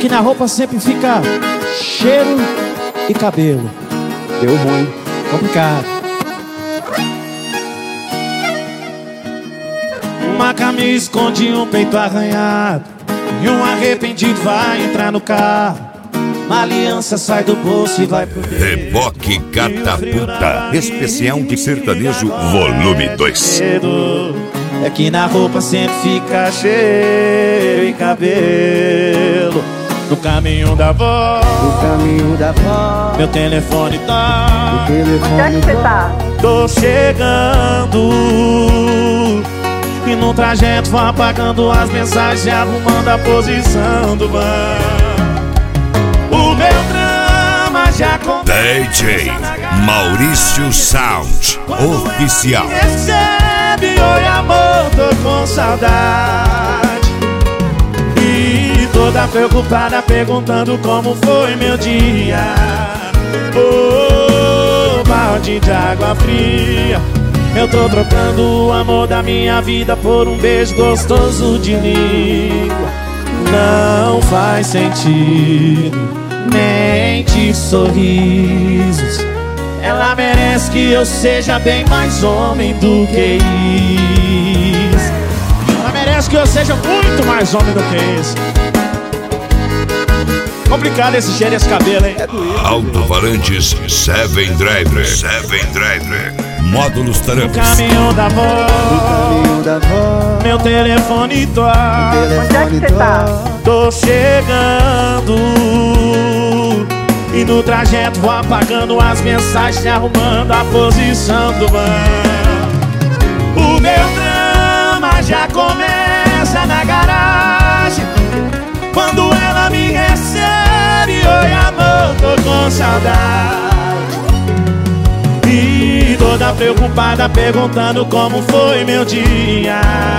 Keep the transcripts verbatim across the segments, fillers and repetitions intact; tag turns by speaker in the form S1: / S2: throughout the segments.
S1: que na roupa sempre fica cheiro e cabelo.
S2: Deu ruim,
S1: complicado. Uma camisa esconde um peito arranhado, e um arrependido vai entrar no carro. Uma aliança sai do bolso e vai pro dedo.
S3: Reboque Catapulta, especial de sertanejo volume dois.
S1: É que na roupa sempre fica cheiro e cabelo. No caminho da avó,
S2: no caminho da avó,
S1: meu telefone tá.
S2: O telefone
S4: Onde é que você tá?
S1: Tô chegando, e no trajeto vou apagando as mensagens, arrumando a posição do banco. O meu drama já começa.
S3: D J Maurício Sound Oficial.
S1: Recebe, oi amor, tô com saudade. E toda preocupada perguntando como foi meu dia. Oh, balde de água fria. Eu tô trocando o amor da minha vida por um beijo gostoso de língua. Não faz sentido, mente, sorrisos. Ela merece que eu seja bem mais homem do que isso. Ela merece que eu seja muito mais homem do que isso. Complicado esse cheiro e esse cabelo, hein?
S3: Alto-falantes Seven Driver. Seven Driver. Módulos
S1: No
S3: Tramps.
S1: caminho da avó,
S2: no caminho da avó,
S1: meu telefone toca.
S4: Onde é que você tá?
S1: Tô chegando, e no trajeto vou apagando as mensagens, arrumando a posição do banco. O meu drama já começa na garagem, quando ela me recebe. Oi amor, tô com saudade. E toda preocupada perguntando como foi meu dia.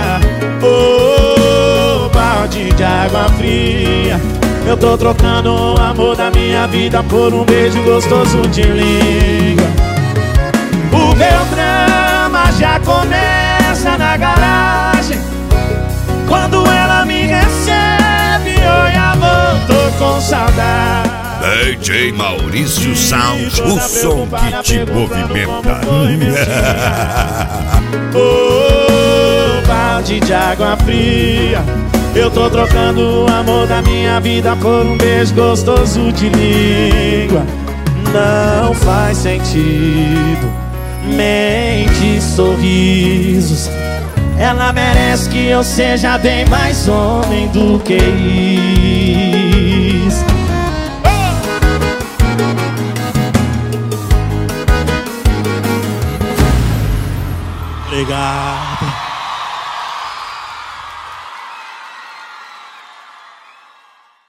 S1: Oh, balde de água fria. Eu tô trocando o amor da minha vida por um beijo gostoso de língua. O meu drama já começa na garagem, quando ela me recebe. Oi amor, tô com saudade.
S3: D J Maurício Sound, o som que te movimenta.
S1: Oh, balde de água fria. Eu tô trocando o amor da minha vida por um beijo gostoso de língua. Não faz sentido, mente, sorrisos. Ela merece que eu seja bem mais homem do que isso. Obrigado.